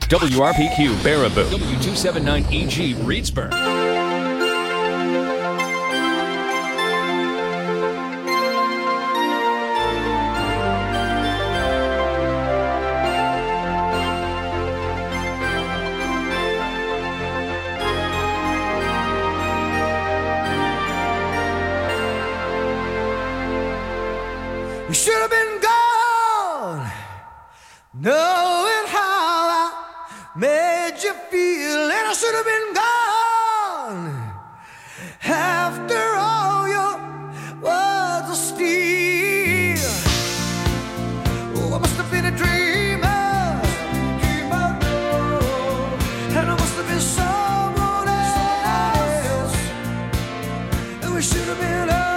WRPQ Baraboo, W279EG Reedsburg. You should have been gone, knowing how I made you feel, and I should have been gone after all your words of steel. Oh, I must have been a dreamer, and I must have been someone else, and we should have been over.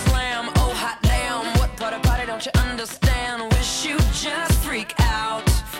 Don't you understand? Wish you just freak out.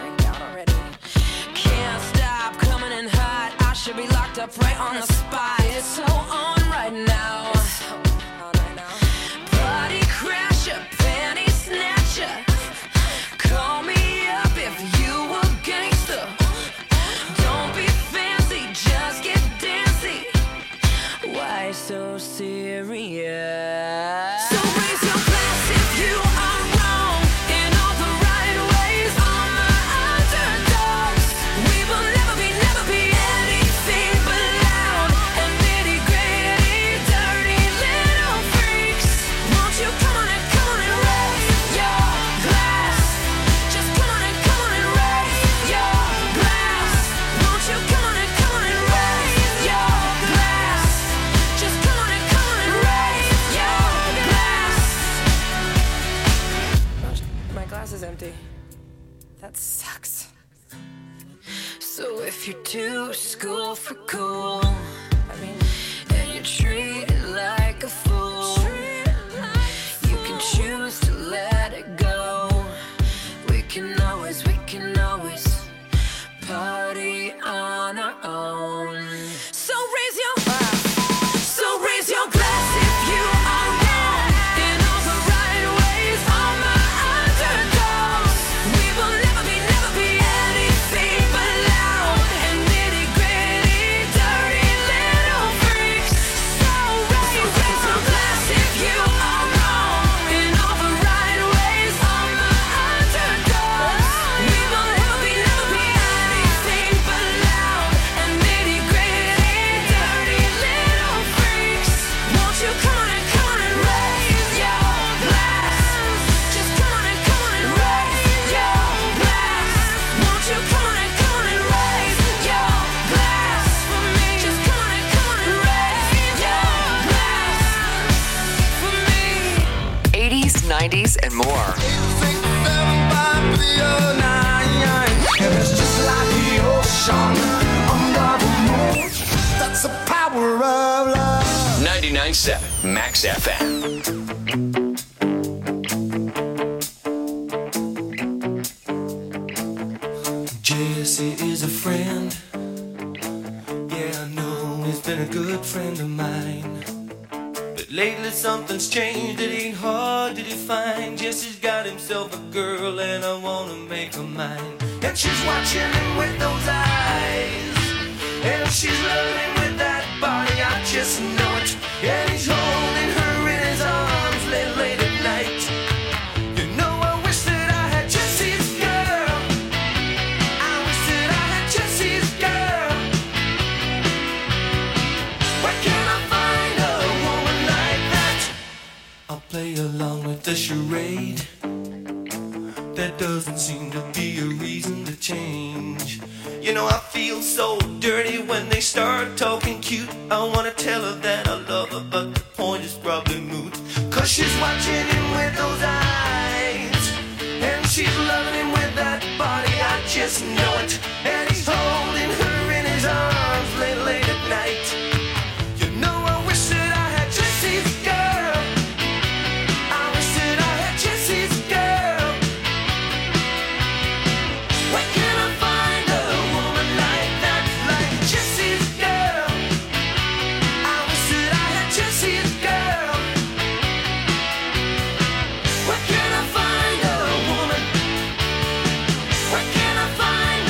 empty. That sucks. So if you're too school for cool, and you're treated like a fool, you can choose to let it go. We can always party on our own. So raise your glass if you are wrong in all the right ways. All my underdogs, we will never be anything but loud and nitty gritty, dirty little freaks. So raise your glass if you are wrong in all the right ways. All my underdogs, we will never be anything but loud and nitty gritty, dirty little freaks. Won't you come on and raise your glass? Just come on and raise your glass. Won't you come on and raise your glass for me? Just come on and raise your glass for me. 80s, 90s, and more. It's just like the ocean under the moon. That's the power of love. 99.7 Max FM. Jesse is a friend. Yeah, I know he's been a good friend of mine. But lately something's changed, it ain't hard to define. Jesse's got himself a girl and I wanna make her mine. And she's watching him with those eyes, and she's loving him with that body, I just know it. And he's holding her in his arms late at night. You know I wish that I had Jesse's girl. I wish that I had Jesse's girl. Where can I find a woman like that? I'll play along with the charade. There doesn't seem to be a reason to change. You know I feel so dirty when they start talking cute. I wanna tell her that I love her, but the point is probably moot. Cause she's watching him with those eyes, and she's loving him with that body, I just know it. And he's holding her in his arms late at night. You know I wish that I had Jesse's girl. I wish that I had Jesse's girl. Where can I find a woman like that, like Jesse's girl? I wish that I had Jesse's girl. Where can I find a woman? Where can I find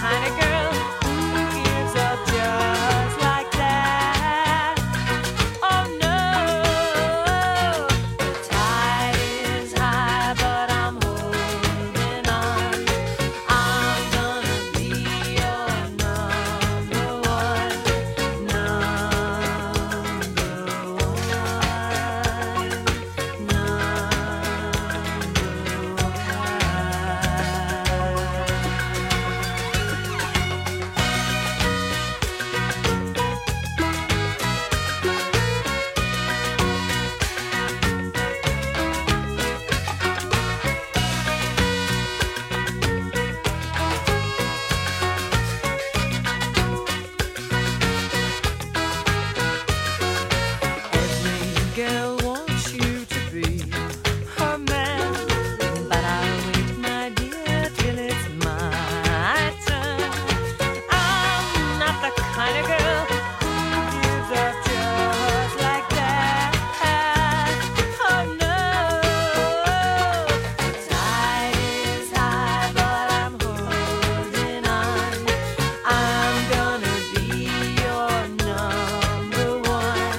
kind of girl who gives up just like that. Oh no, the tide is high, but I'm holding on. I'm gonna be your number one, every girl wants you to be her man, but I'll wait, my dear, till it's my turn. I'm not the kind of girl who gives up just like that. Oh no, the tide is high, but I'm holding on. I'm gonna be your number one,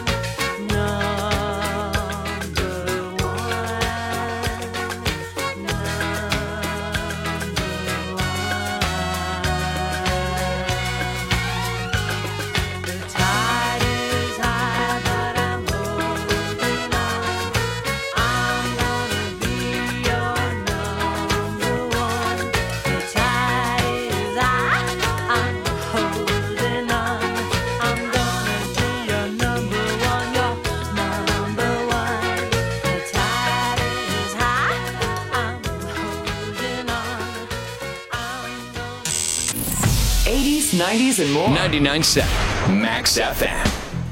The tide is high, but I'm holding on. I'm gonna be your number one. The tide is high, I'm holding on. I'm gonna be your number one, your number one. The tide is high, I'm holding on. I'm gonna 80s, 90s, and more. 99.7 Max FM.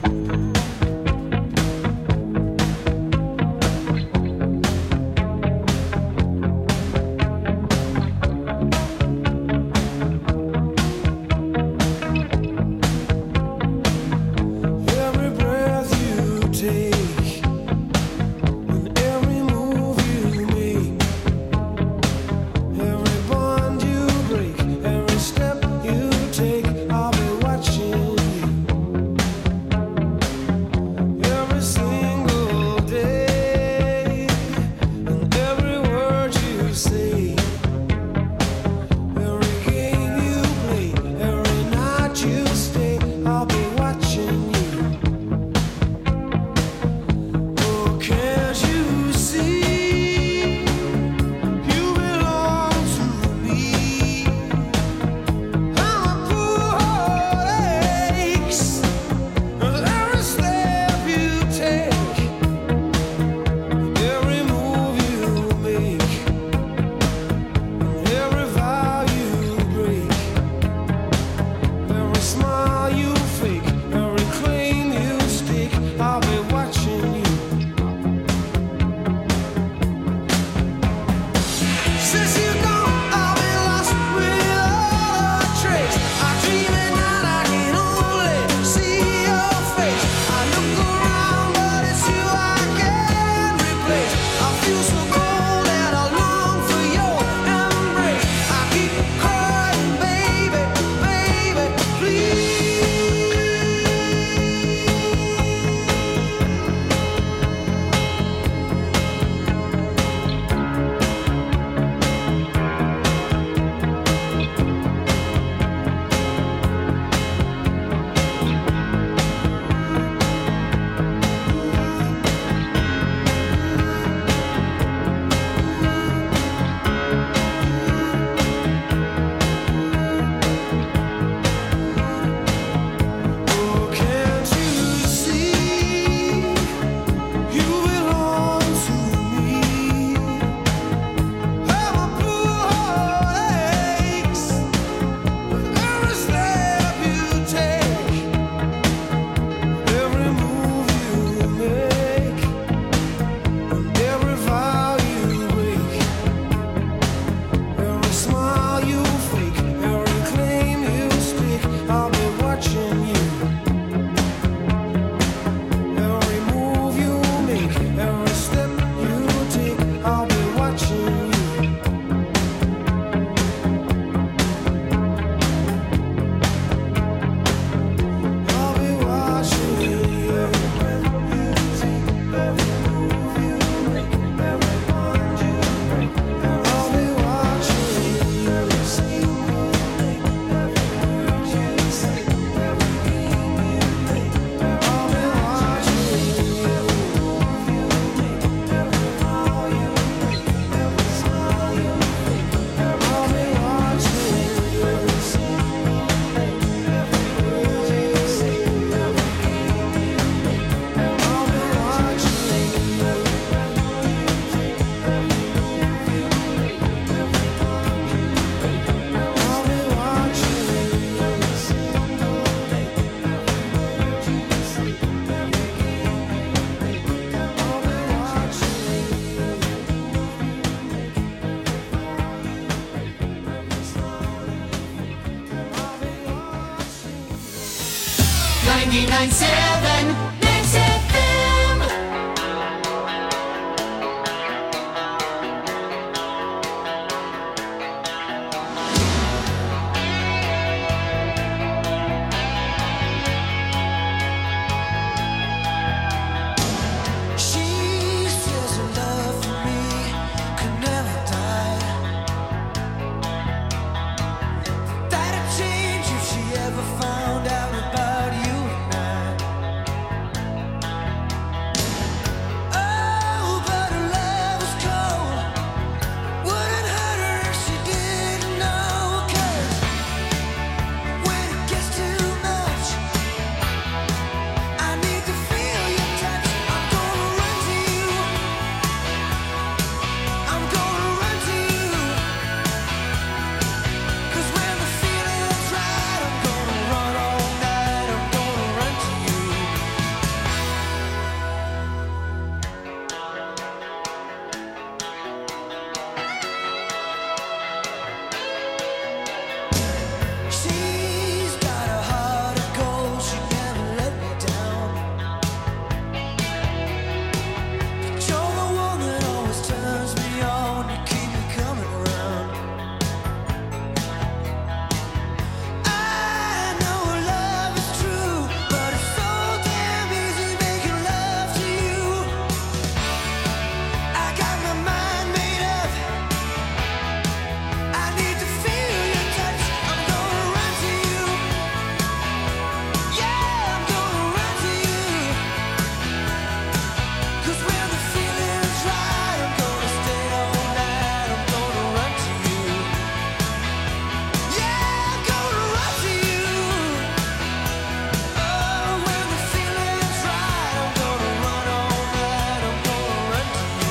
Every breath you take and every move you make, every bond you break, every step you take, I'll be watching you. 99.7 Mix FM. She says her love for me could never die. That'd change if she ever found out about you and I. Oh, but her love was cold. Wouldn't hurt her if she didn't know. 'Cause when it gets too much, I need to feel your touch. I'm gonna run to you. I'm gonna run to you. 'Cause when the feeling's right, I'm gonna run all night. I'm gonna run to you. She's got a heart of gold. She never let me down. But you're the one that always turns me on. You keep me coming around. I know love is true, but it's so damn easy making love to you. I got my mind made up. I need to feel your touch. I'm gonna run to you. Yeah, I'm gonna run to you. 'Cause when the feeling's right, I'm gonna stay all night. I'm gonna run to you. Yeah, I'm gonna run to you. Oh, when the feeling's right, I'm gonna run all night. I'm gonna run to you.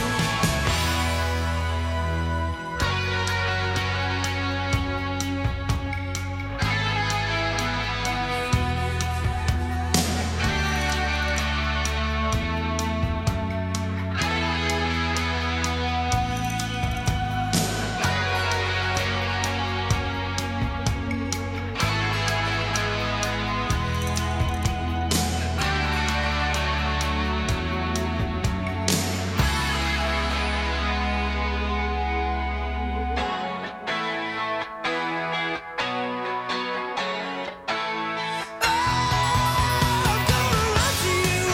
I'm gonna run to you.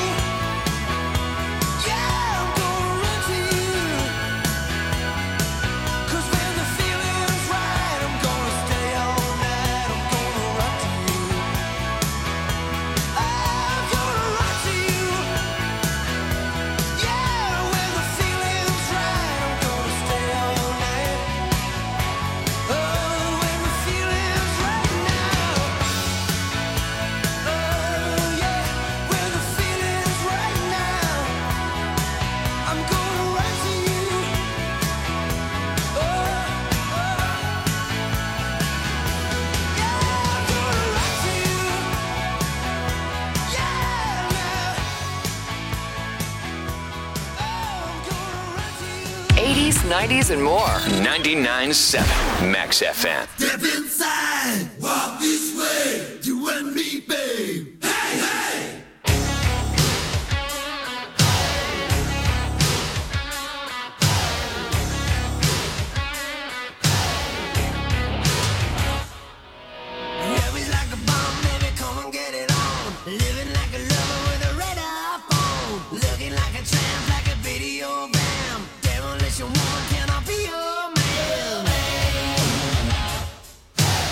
Yeah, I'm gonna run to you. 'Cause when the feeling's right, I'm gonna stay all night. I'm gonna run to you. I'm gonna run to you. Yeah, when the feeling's right, I'm gonna stay all night. Oh, when the feeling's right now. Oh yeah, when the feeling's right now, I'm gonna run to you. Oh, yeah, I'm gonna run to you. Yeah, now. Oh, I'm gonna run to you. 80s, 90s, and more. 99.7 Max FM. Step inside, walk this way, you and me, babe. Hey, hey! Yeah, we like a bomb, baby, come and get it on. Living like a lover with a radar phone. Looking like a tramp, like a video bam. Demolition one, can I be your man?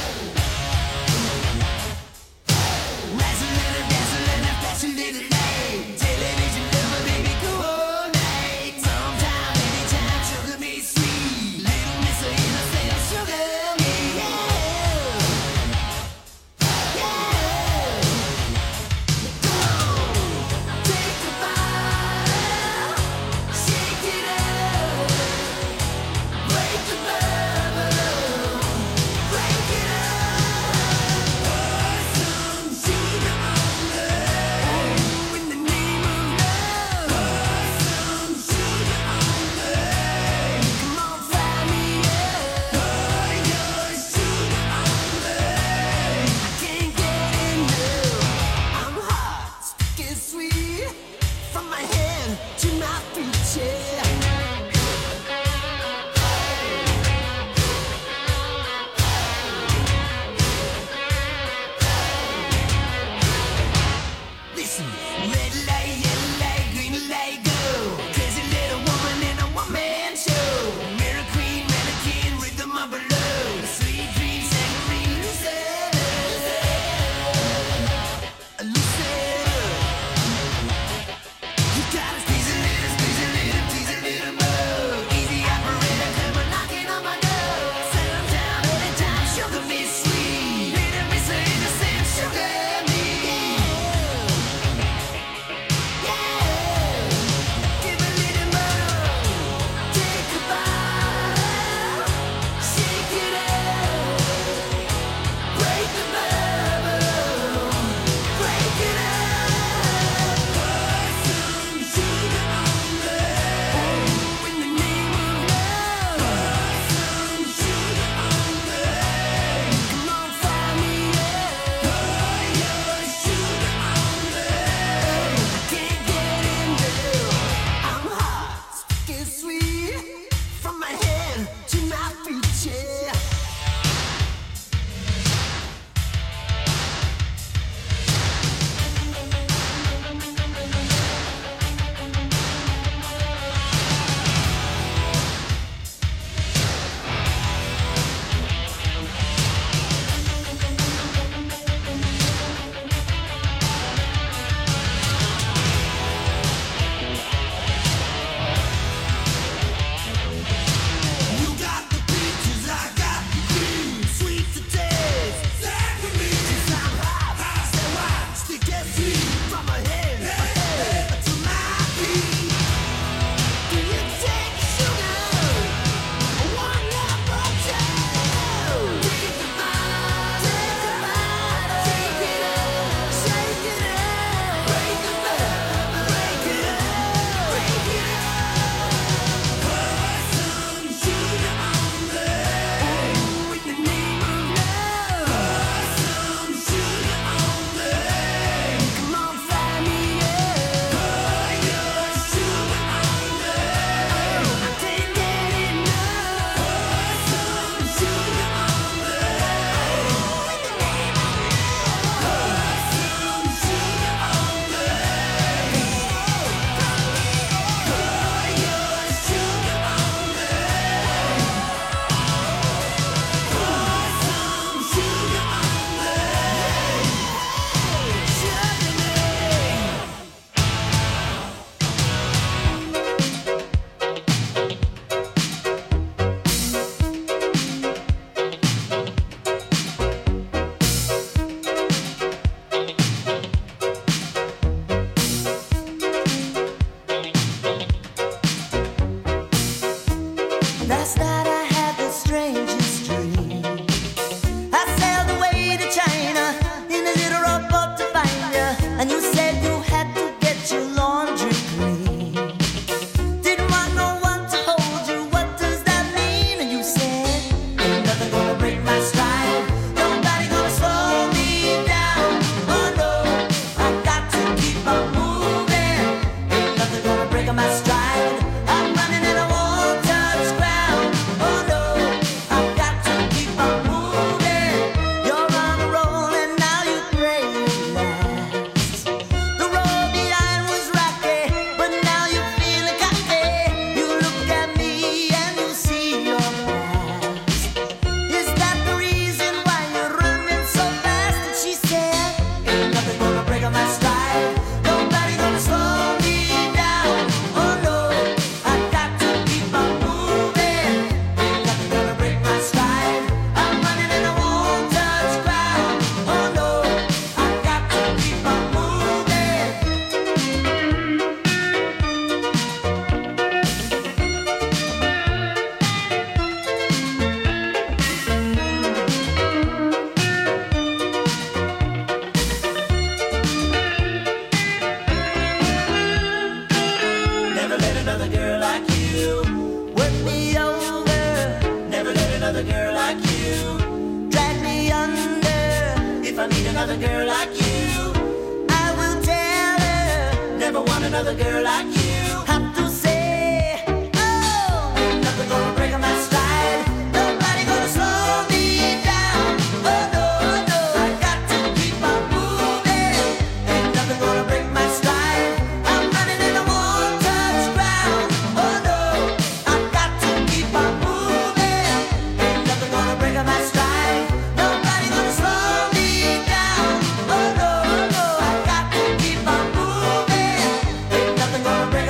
if I need another girl like you. I will tell her, never want another girl like you. Have to say, oh, ain't nothing gonna break my stride. Nobody gonna slow me down. Oh no, no, I got to keep on moving. Ain't nothing gonna break my stride. I'm running in a one-touch ground. Oh no, I got to keep on moving. Ain't nothing gonna break my stride. Nobody gonna slow me down. Oh no, no, I got to keep on moving. Ain't nothing gonna break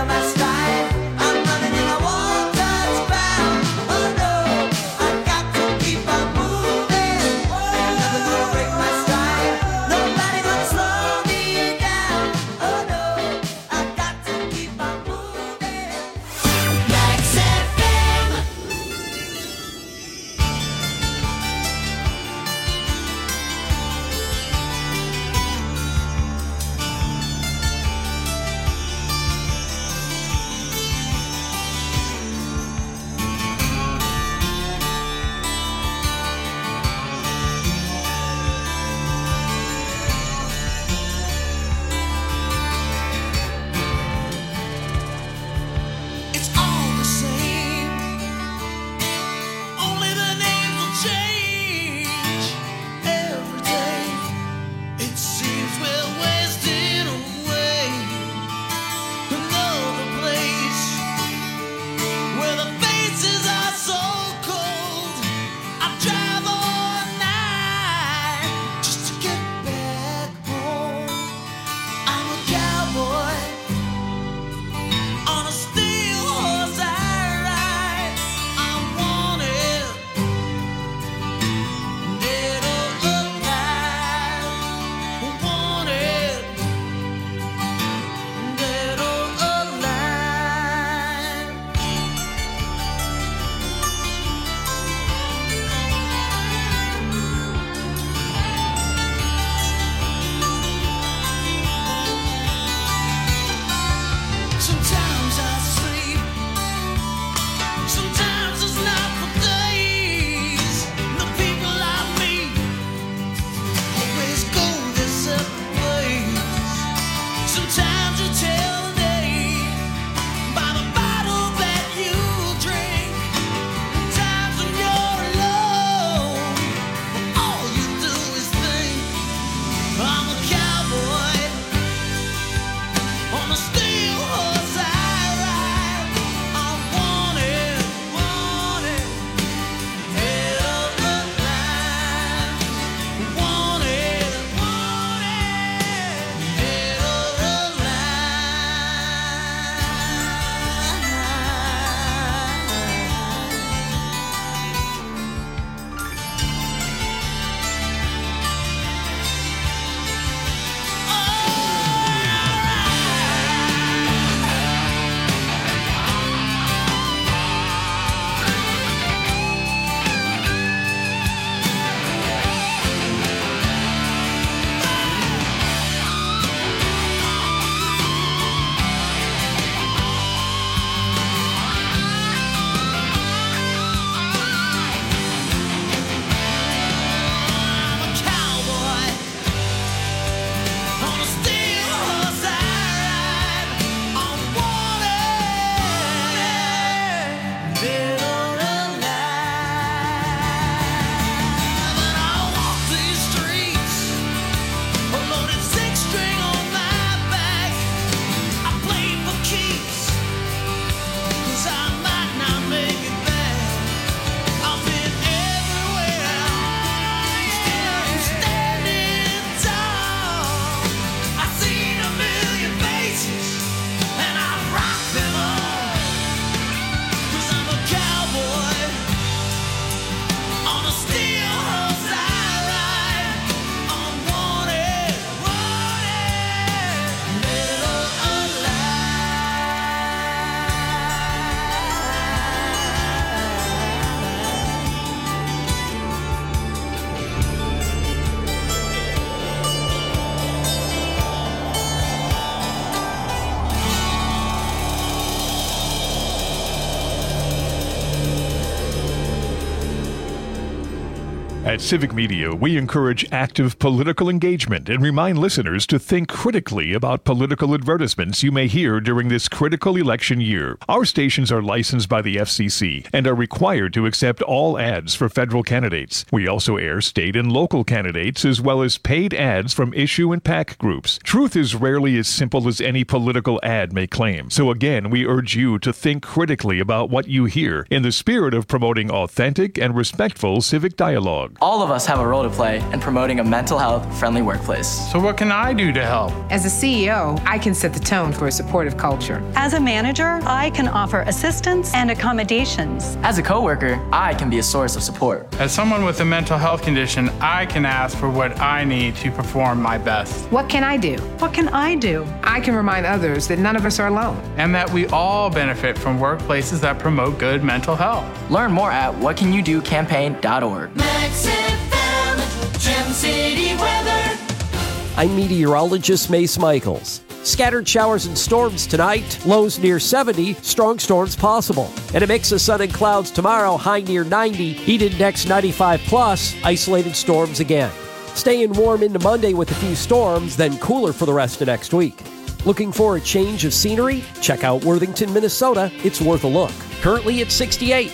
At Civic Media, we encourage active political engagement and remind listeners to think critically about political advertisements you may hear during this critical election year. Our stations are licensed by the FCC and are required to accept all ads for federal candidates. We also air state and local candidates as well as paid ads from issue and PAC groups. Truth is rarely as simple as any political ad may claim. So again, we urge you to think critically about what you hear in the spirit of promoting authentic and respectful civic dialogue. All of us have a role to play in promoting a mental health-friendly workplace. So what can I do to help? As a CEO, I can set the tone for a supportive culture. As a manager, I can offer assistance and accommodations. As a coworker, I can be a source of support. As someone with a mental health condition, I can ask for what I need to perform my best. What can I do? What can I do? I can remind others that none of us are alone. And that we all benefit from workplaces that promote good mental health. Learn more at whatcanyoudocampaign.org. Max FM, Gem City weather. I'm meteorologist Mace Michaels. Scattered showers and storms tonight, lows near 70, strong storms possible. And a mix of sun and clouds tomorrow, high near 90, heat index 95 plus, isolated storms again. Staying warm into Monday with a few storms, then cooler for the rest of next week. Looking for a change of scenery? Check out Worthington, Minnesota. It's worth a look. Currently at 68.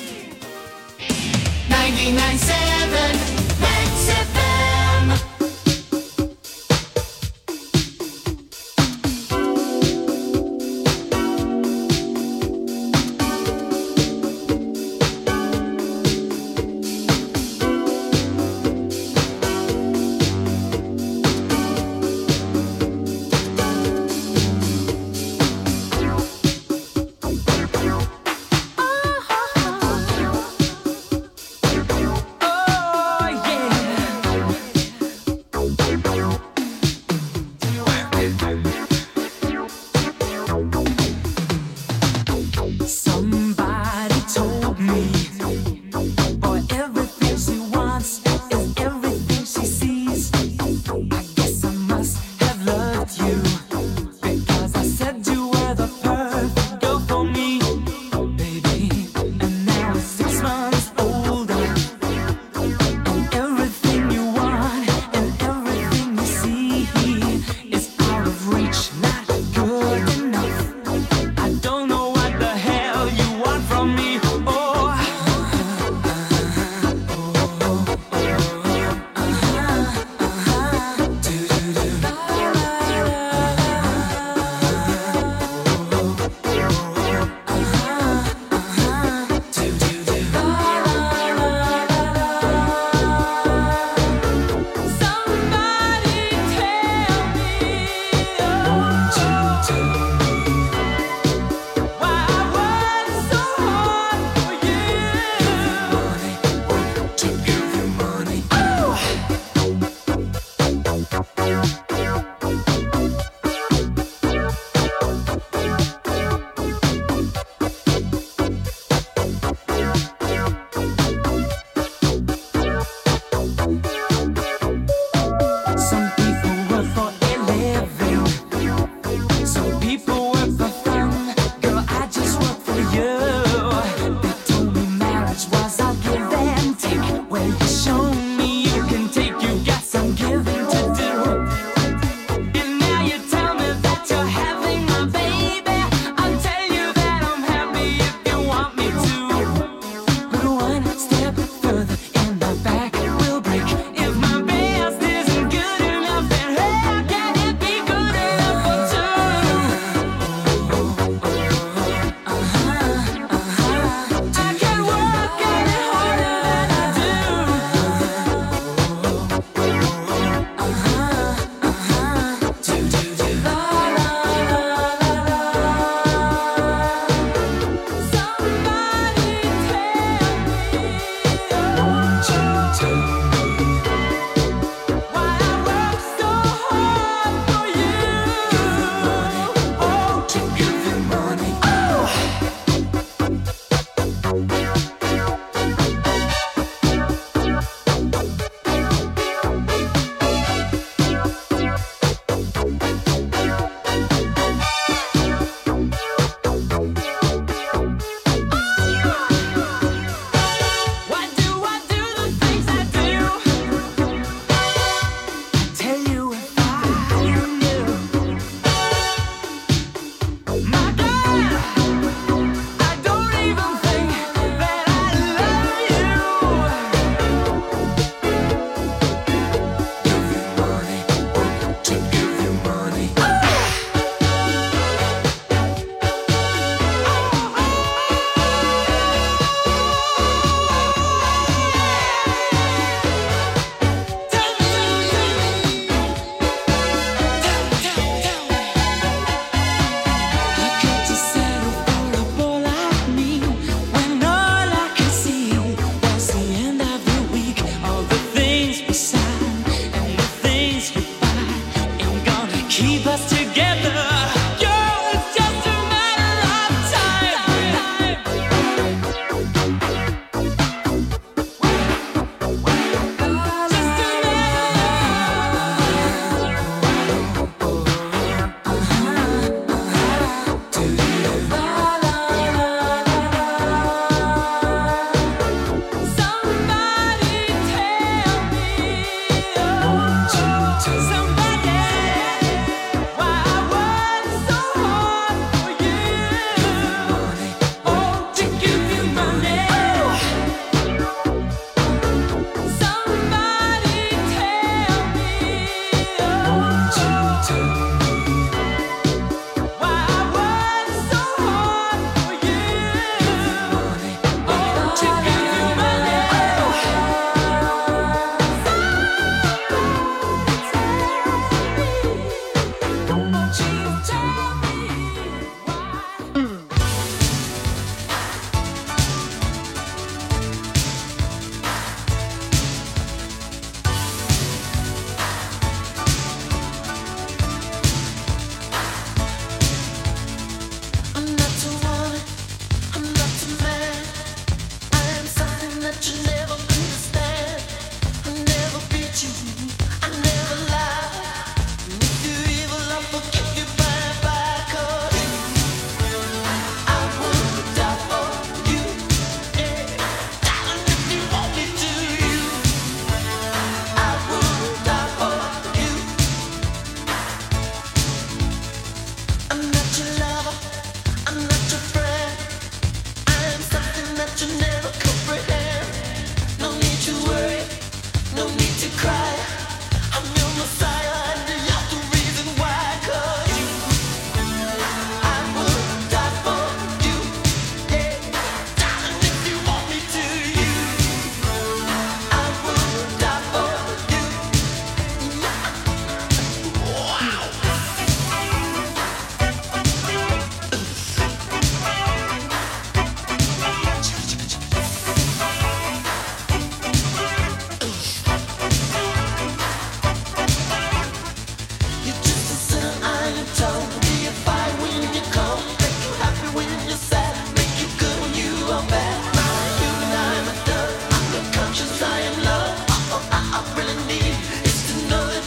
99.7 Max FM. Oh,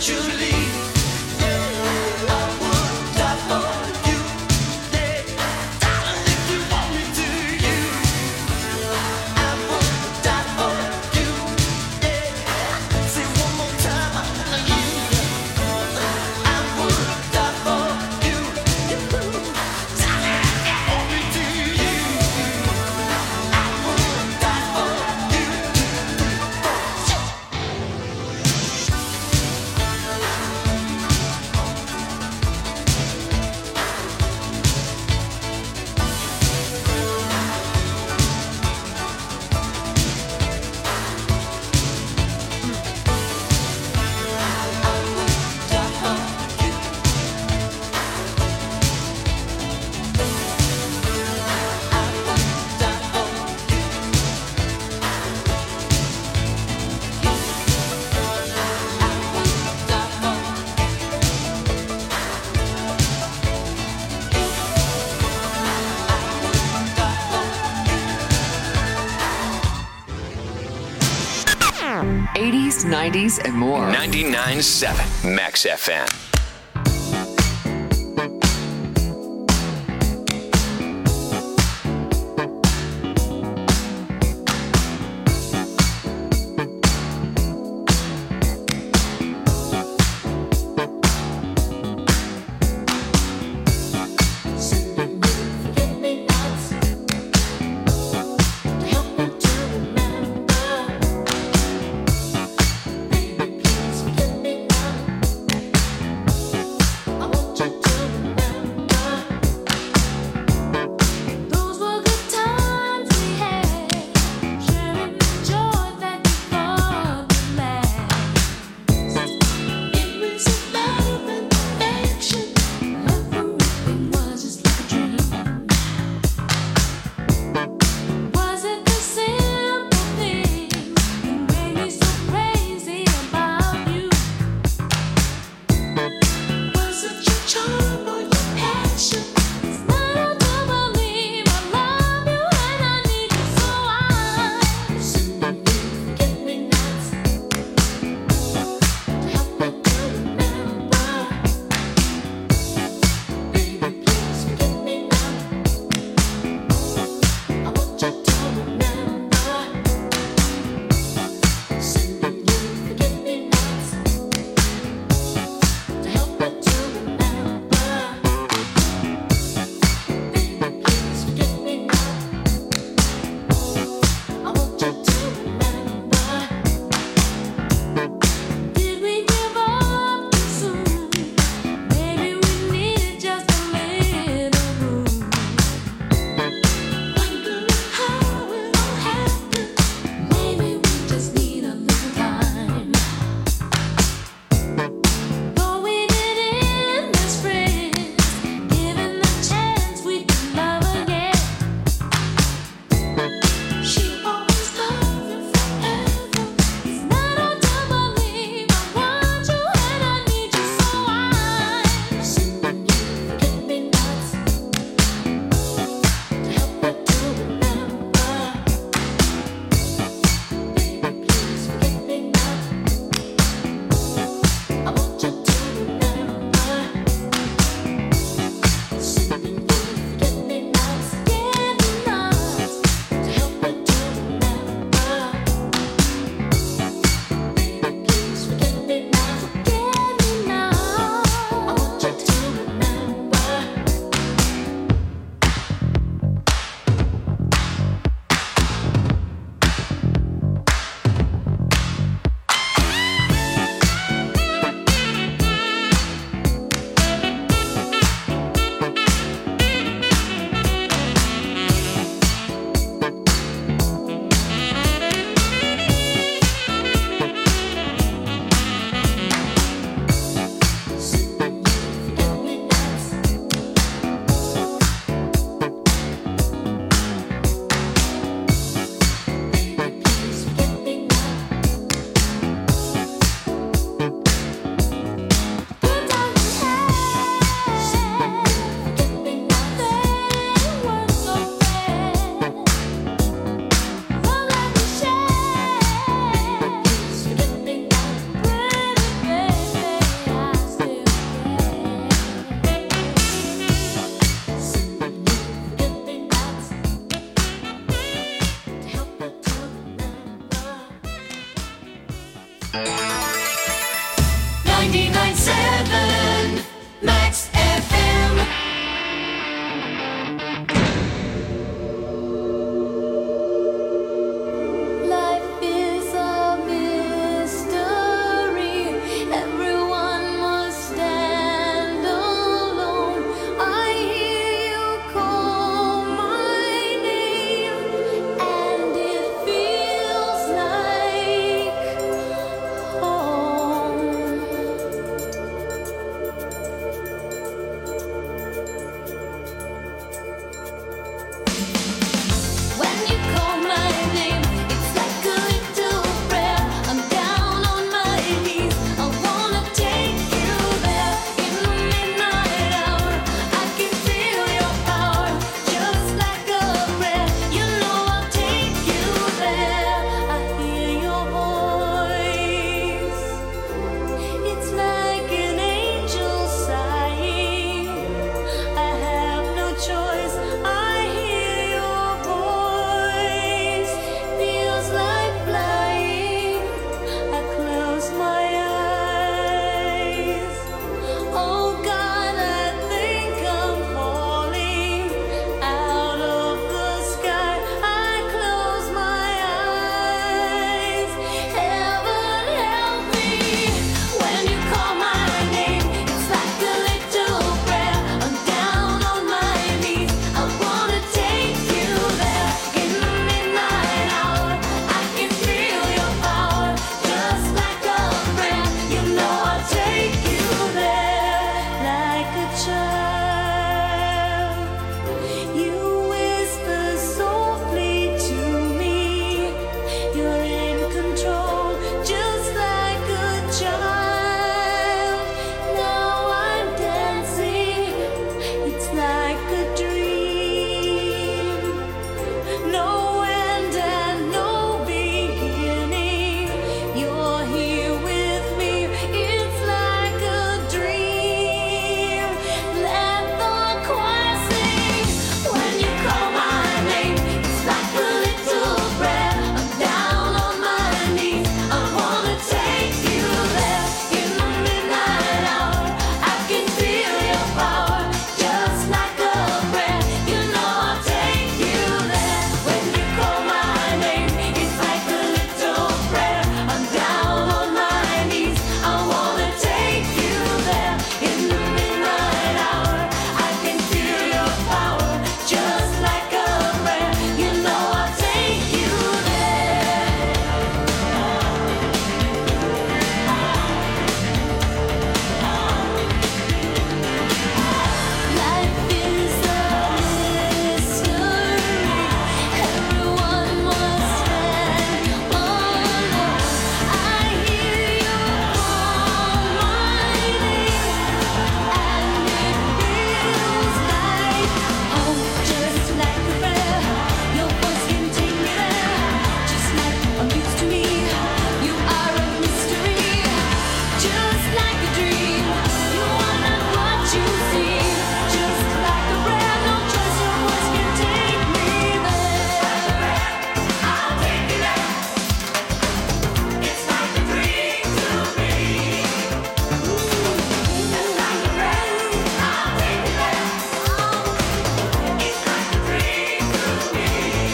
80s, 90s, and more. 99.7 Max FM. just like a dream. You are not what you see. Just like a breath, no choice, your voice can take me there. I'll take you there. It's like a dream to me. Just like a breath, I'll take you there. It's like a dream to me.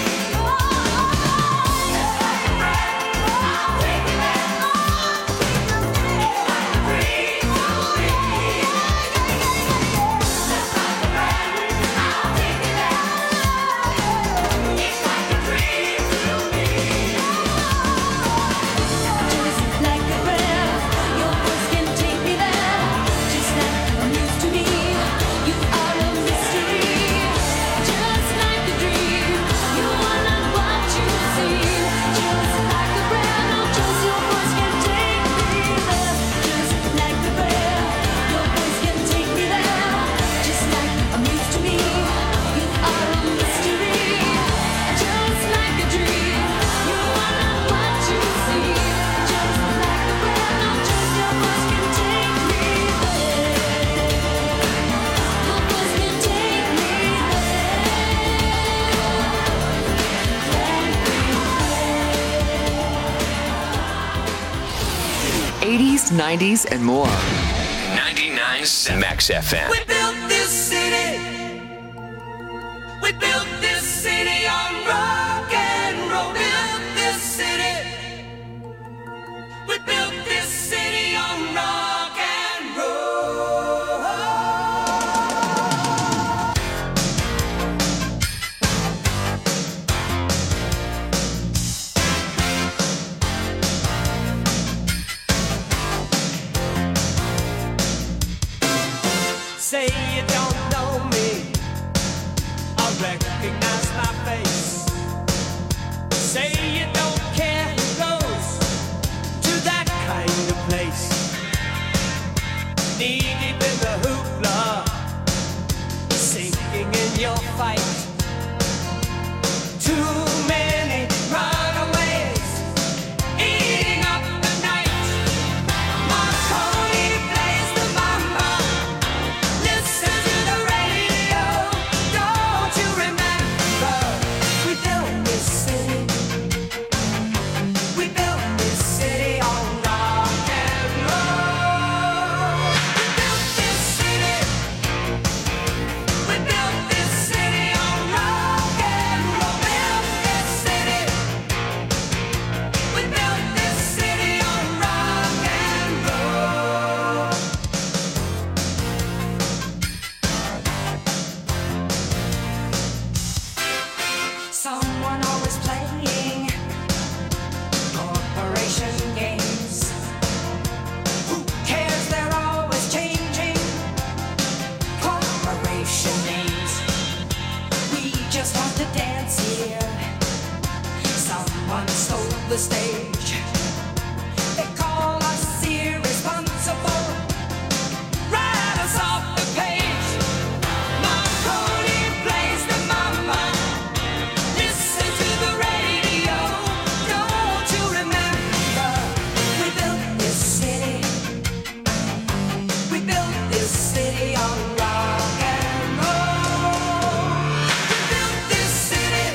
'80s, '90s, and more. 99.7 Max FM. We built this city. We built this city on rock and roll. Built this city. We built this city on rock and roll. Say you don't know me, I recognize my face. Say you don't care who goes to that kind of place. Knee deep in the hoopla, sinking in your fight. Too many runaways, eating up the night. Marconi plays the mama. Listen to the radio. Don't you remember? We built this city. We built this city on rock and roll. We built this city. We built this city on rock and roll. Built this city. We built this city on rock and roll. Someone always playing corporation games. Who cares? They're always changing corporation names. We just want to dance here. Someone stole the stage. They call us irresponsible. Write us off the page. Marconi plays the mama. Listen to the radio. Don't you remember? We built this city. We built this city on rock and roll. We built this city.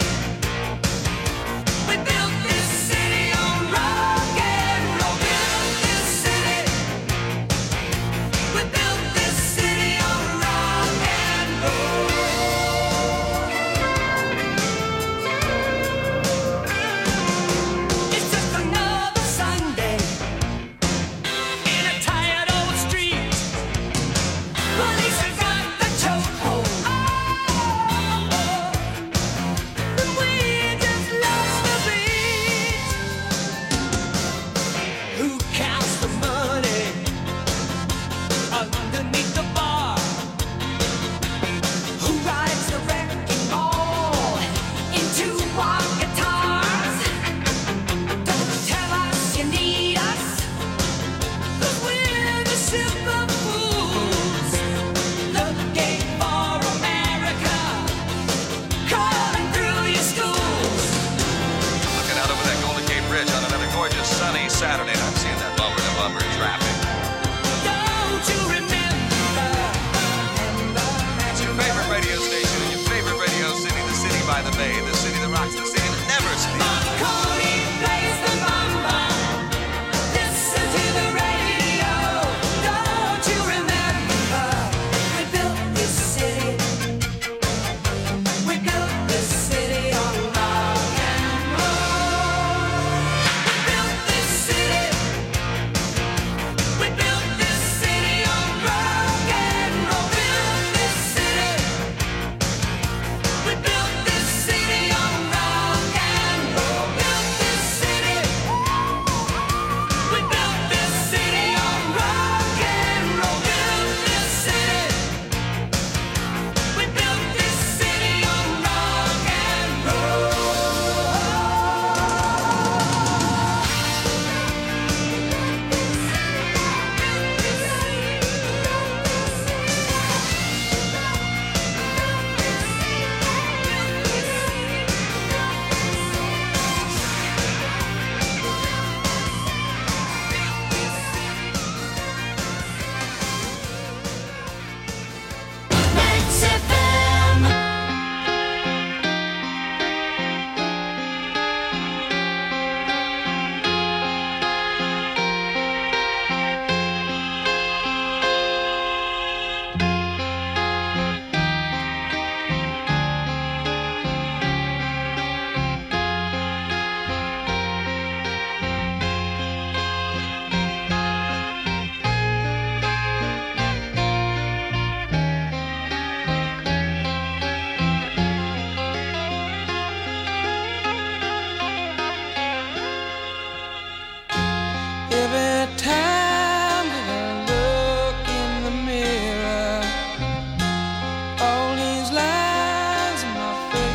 We built this city on rock and roll. Built this city. We built this city on rock and roll. It's just another Sunday in a tired old street. Police have got the chokehold. And we just lost the beat. Who counts the money underneath the bar? Who rides the wrecking ball into our guitars? Don't tell us you need us, 'cause we're the simple fools looking for America, crawling through your schools. Looking out over that Golden Gate Bridge on another gorgeous sunny Saturday, and I'm seeing that bumper to bumper traffic